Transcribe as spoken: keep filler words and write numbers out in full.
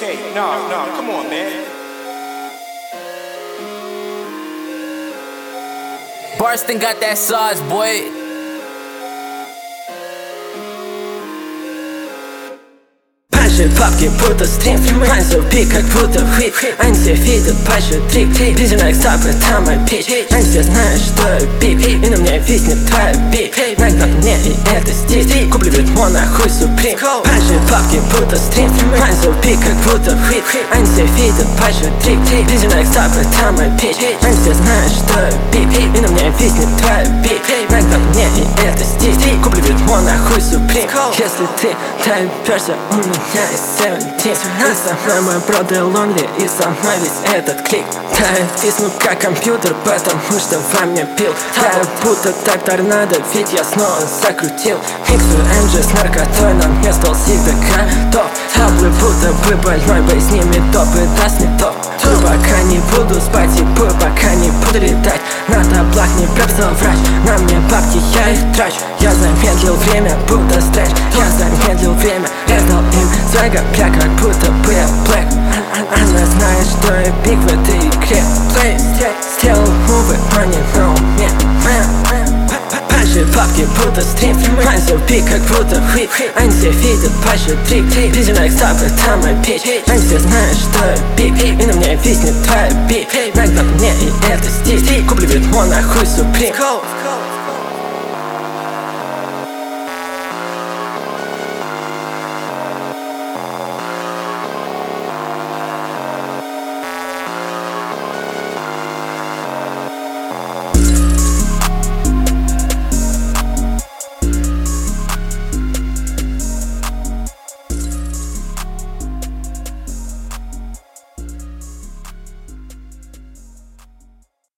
okay. No, no, come on, man. Barston got that sauce, boy. Паши папки будто стрим, Анси пик как будто хит. Анси фидет, Паша трик, приземляй стопы, там мой пич. Анси знает, что я биг, и на мне виснет твоя биг. Нагнат мне и это стиль, куплю ведьмо нахуй суприм. Паши папки будто стрим, Анси пик как будто хит. Анси фидет, Паша трик, приземляй стопы, там мой пич. Анси знает, что я биг, и на мне виснет твоя биг. Нагнат мне и это стиль, куплю ведьмо нахуй суприм. Если ты тайперся, у меня семнадцать. А со мной мой бродер лонли, и со мной весь этот клик. Тает висну как компьютер, потому что во мне пил. Тает будто так торнадо, ведь я снова закрутил. Миксую энджи с наркотой, на мне стол себе готов. Таблы будто бы больной, бой с ними топы, даст не топ. Пой, пока не буду спать, и пой, пока не буду летать. На таблах не прописал врач, на мне бабки, я их трачу. Я замедлил время, будто стрэч. Я замедлил время, я дал им свайга, бля, как будто бы я блэк. Она знает, что я биг в этой игре. Плей, сделал мувы, но не на уме. Паши папки будто стрим, Анси пик как будто хит. Анси фидет, Паша трик, приземляй стопы, там мой пич. Анси знает, что я биг, и на мне виснет твоя биг. Нагнат мне и это стиль, куплю ведьмо нахуй суприм.